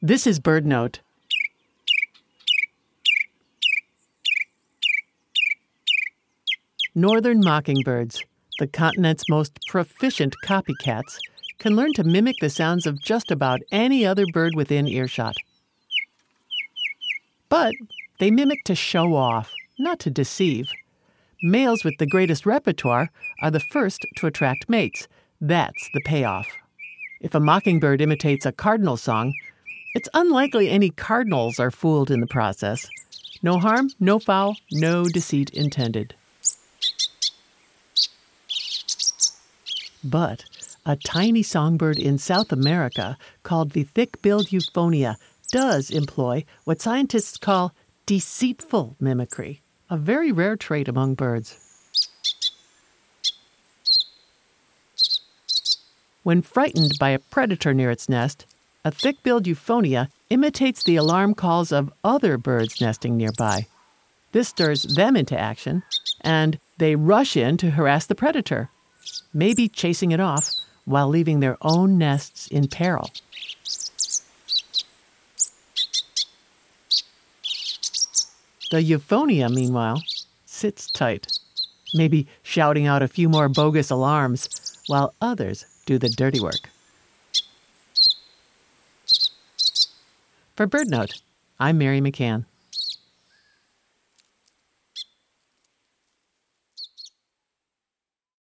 This is BirdNote. Northern mockingbirds, the continent's most proficient copycats, can learn to mimic the sounds of just about any other bird within earshot. But they mimic to show off, not to deceive. Males with the greatest repertoire are the first to attract mates. That's the payoff. If a mockingbird imitates a cardinal song, it's unlikely any cardinals are fooled in the process. No harm, no foul, no deceit intended. But a tiny songbird in South America called the thick-billed euphonia does employ what scientists call deceitful mimicry, a very rare trait among birds. When frightened by a predator near its nest, a thick-billed euphonia imitates the alarm calls of other birds nesting nearby. This stirs them into action, and they rush in to harass the predator, maybe chasing it off while leaving their own nests in peril. The euphonia, meanwhile, sits tight, maybe shouting out a few more bogus alarms while others do the dirty work. For BirdNote, I'm Mary McCann.